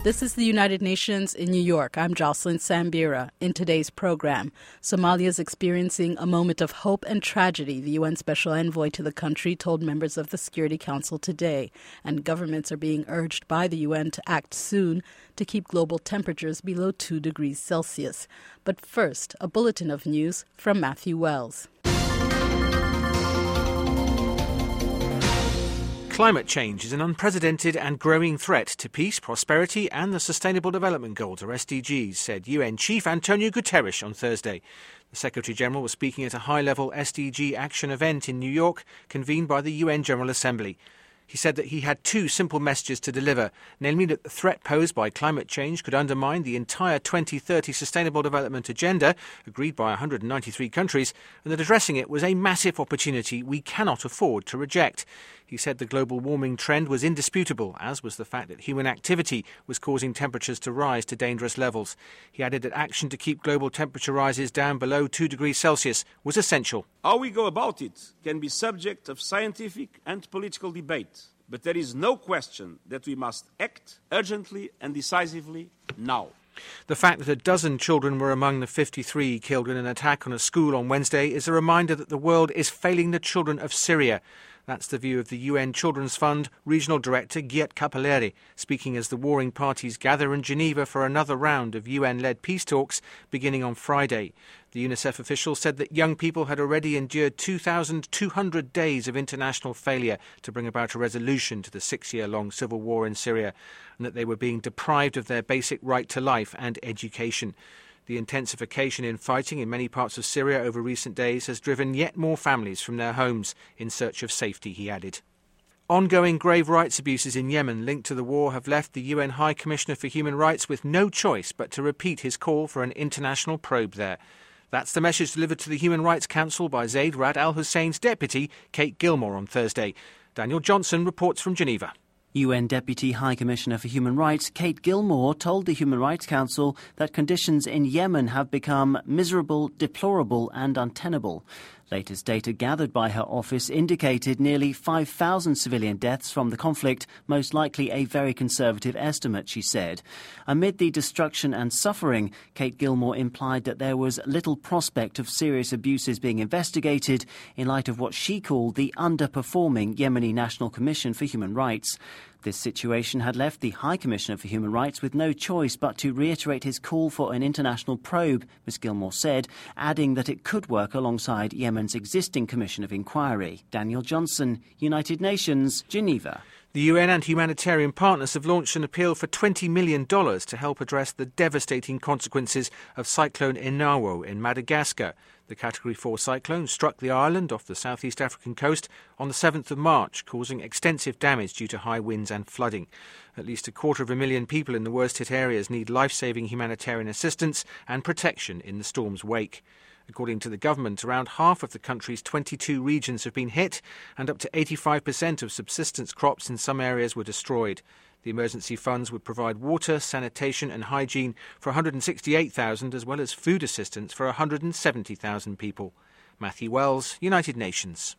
This is the United Nations in New York. I'm Jocelyn Sambira. In today's program, Somalia is experiencing a moment of hope and tragedy, the UN Special Envoy to the country told members of the Security Council today. And governments are being urged by the UN to act soon to keep global temperatures below 2 degrees Celsius. But first, a bulletin of news from Matthew Wells. Climate change is an unprecedented and growing threat to peace, prosperity and the Sustainable Development Goals, or SDGs, said UN Chief Antonio Guterres on Thursday. The Secretary-General was speaking at a high-level SDG action event in New York, convened by the UN General Assembly. He said that he had two simple messages to deliver, namely that the threat posed by climate change could undermine the entire 2030 Sustainable Development Agenda, agreed by 193 countries, and that addressing it was a massive opportunity we cannot afford to reject. He said the global warming trend was indisputable, as was the fact that human activity was causing temperatures to rise to dangerous levels. He added that action to keep global temperature rises down below 2 degrees Celsius was essential. How we go about it can be subject of scientific and political debate, but there is no question that we must act urgently and decisively now. The fact that a dozen children were among the 53 killed in an attack on a school on Wednesday is a reminder that the world is failing the children of Syria. That's the view of the UN Children's Fund Regional Director Giet Capelleri, speaking as the warring parties gather in Geneva for another round of UN-led peace talks beginning on Friday. The UNICEF official said that young people had already endured 2,200 days of international failure to bring about a resolution to the 6-year-long civil war in Syria, and that they were being deprived of their basic right to life and education. The intensification in fighting in many parts of Syria over recent days has driven yet more families from their homes in search of safety, he added. Ongoing grave rights abuses in Yemen linked to the war have left the UN High Commissioner for Human Rights with no choice but to repeat his call for an international probe there. That's the message delivered to the Human Rights Council by Zaid Ra'ad Al Hussein's deputy, Kate Gilmore, on Thursday. Daniel Johnson reports from Geneva. UN Deputy High Commissioner for Human Rights Kate Gilmore told the Human Rights Council that conditions in Yemen have become miserable, deplorable and untenable. Latest data gathered by her office indicated nearly 5,000 civilian deaths from the conflict, most likely a very conservative estimate, she said. Amid the destruction and suffering, Kate Gilmore implied that there was little prospect of serious abuses being investigated in light of what she called the underperforming Yemeni National Commission for Human Rights. This situation had left the High Commissioner for Human Rights with no choice but to reiterate his call for an international probe, Ms Gilmore said, adding that it could work alongside Yemen's existing Commission of Inquiry. Daniel Johnson, United Nations, Geneva. The UN and humanitarian partners have launched an appeal for $20 million to help address the devastating consequences of Cyclone Inawo in Madagascar. The Category 4 cyclone struck the island off the southeast African coast on the 7th of March, causing extensive damage due to high winds and flooding. At least 250,000 people in the worst-hit areas need life-saving humanitarian assistance and protection in the storm's wake. According to the government, around half of the country's 22 regions have been hit, and up to 85% of subsistence crops in some areas were destroyed. The emergency funds would provide water, sanitation and hygiene for 168,000, as well as food assistance for 170,000 people. Matthew Wells, United Nations.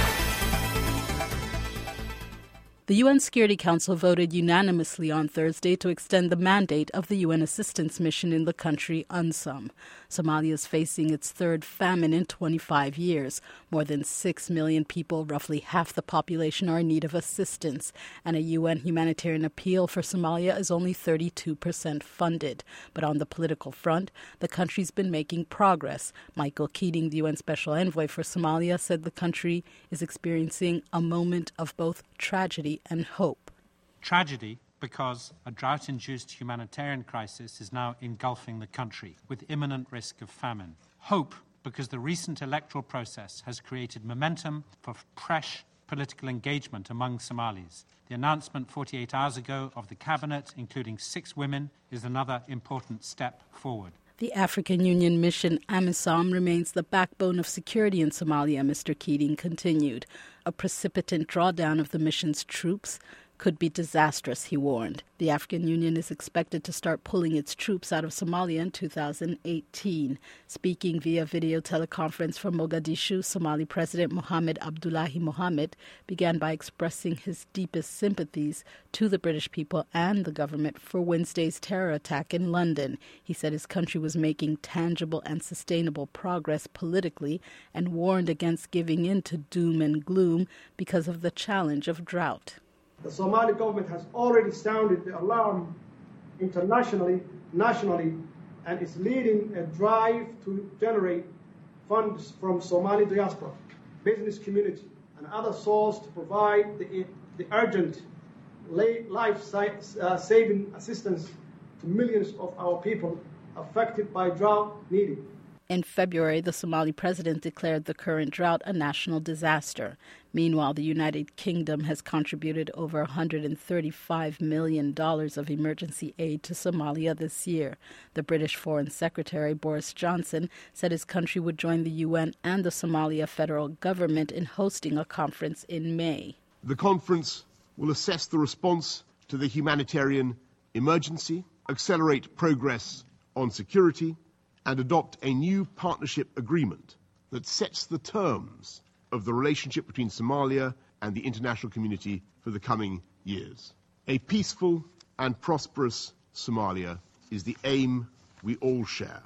The UN Security Council voted unanimously on Thursday to extend the mandate of the UN assistance mission in the country, UNSOM. Somalia is facing its third famine in 25 years. More than 6 million people, roughly half the population, are in need of assistance, and a UN humanitarian appeal for Somalia is only 32% funded. But on the political front, the country's been making progress. Michael Keating, the UN Special Envoy for Somalia, said the country is experiencing a moment of both tragedy and hope. Tragedy because a drought-induced humanitarian crisis is now engulfing the country with imminent risk of famine. Hope because the recent electoral process has created momentum for fresh political engagement among Somalis. The announcement 48 hours ago of the cabinet, including 6 women, is another important step forward. The African Union mission AMISOM remains the backbone of security in Somalia, Mr. Keating continued. A precipitant drawdown of the mission's troops could be disastrous, he warned. The African Union is expected to start pulling its troops out of Somalia in 2018. Speaking via video teleconference from Mogadishu, Somali President Mohamed Abdullahi Mohamed began by expressing his deepest sympathies to the British people and the government for Wednesday's terror attack in London. He said his country was making tangible and sustainable progress politically and warned against giving in to doom and gloom because of the challenge of drought. The Somali government has already sounded the alarm internationally, nationally, and is leading a drive to generate funds from Somali diaspora, business community, and other sources to provide the urgent life-saving assistance to millions of our people affected by drought needed. In February, the Somali president declared the current drought a national disaster. Meanwhile, the United Kingdom has contributed over $135 million of emergency aid to Somalia this year. The British Foreign Secretary, Boris Johnson, said his country would join the UN and the Somalia federal government in hosting a conference in May. The conference will assess the response to the humanitarian emergency, accelerate progress on security, and adopt a new partnership agreement that sets the terms of the relationship between Somalia and the international community for the coming years. A peaceful and prosperous Somalia is the aim we all share.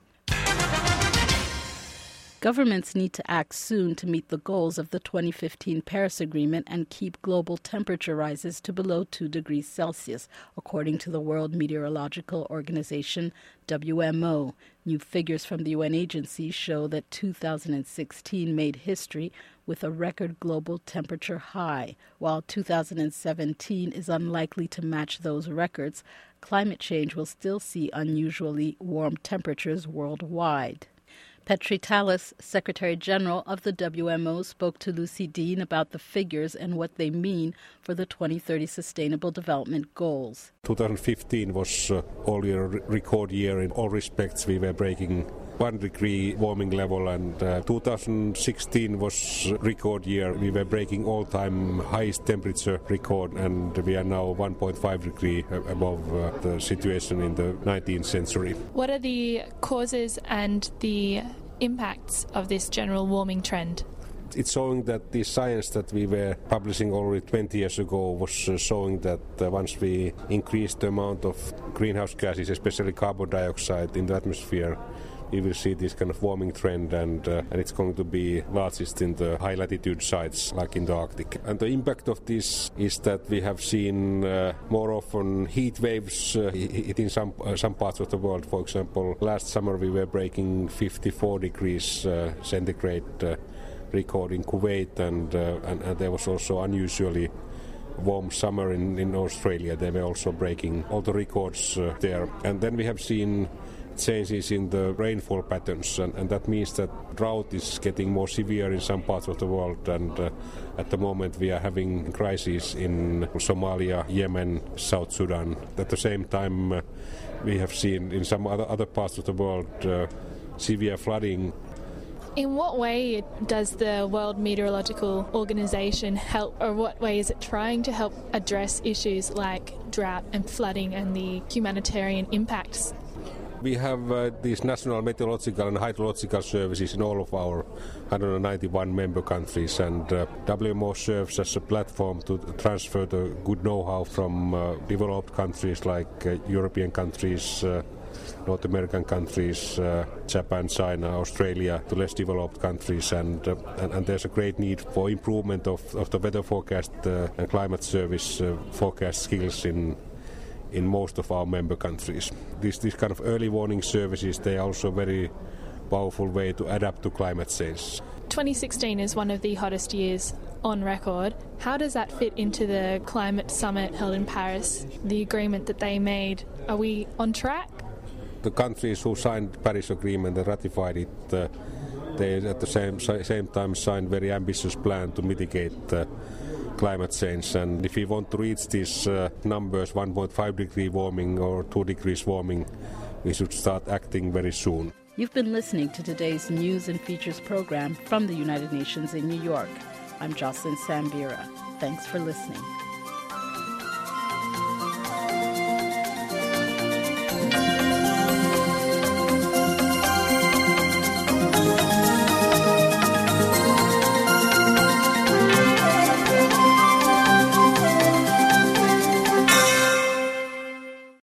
Governments need to act soon to meet the goals of the 2015 Paris Agreement and keep global temperature rises to below 2 degrees Celsius, according to the World Meteorological Organization, WMO. New figures from the UN agency show that 2016 made history with a record global temperature high. While 2017 is unlikely to match those records, climate change will still see unusually warm temperatures worldwide. Petri Talis, Secretary General of the WMO, spoke to Lucy Dean about the figures and what they mean for the 2030 Sustainable Development Goals. 2015 was all-year record year in all respects. We were breaking 1 degree warming level, and 2016 was record year. We were breaking all-time highest temperature record, and we are now 1.5 degree above the situation in the 19th century. What are the causes and the impacts of this general warming trend? It's showing that the science that we were publishing already 20 years ago was showing that once we increase the amount of greenhouse gases, especially carbon dioxide, in the atmosphere, we will see this kind of warming trend, and it's going to be largest in the high latitude sites like in the Arctic. And the impact of this is that we have seen more often heat waves hitting some parts of the world. For example, last summer we were breaking 54 degrees centigrade record in Kuwait, and there was also unusually warm summer in Australia. They were also breaking all the records there. And then we have seen changes in the rainfall patterns, and that means that drought is getting more severe in some parts of the world, and at the moment we are having crises in Somalia, Yemen, South Sudan. At the same time we have seen in some other parts of the world severe flooding. In what way does the World Meteorological Organization help, or what way is it trying to help address issues like drought and flooding and the humanitarian impacts? We have these national meteorological and hydrological services in all of our 191 member countries, and WMO serves as a platform to transfer the good know-how from developed countries like European countries, North American countries, Japan, China, Australia, to less developed countries, and there's a great need for improvement of the weather forecast and climate service forecast skills in most of our member countries. These kind of early warning services, they are also a very powerful way to adapt to climate change. 2016 is one of the hottest years on record. How does that fit into the climate summit held in Paris, the agreement that they made? Are we on track? The countries who signed the Paris Agreement and ratified it, they at the same time signed very ambitious plan to mitigate climate change, and if we want to reach these numbers, 1.5 degree warming or 2 degrees warming, we should start acting very soon. You've been listening to today's News and Features program from the United Nations in New York. I'm Jocelyn Sambira. Thanks for listening.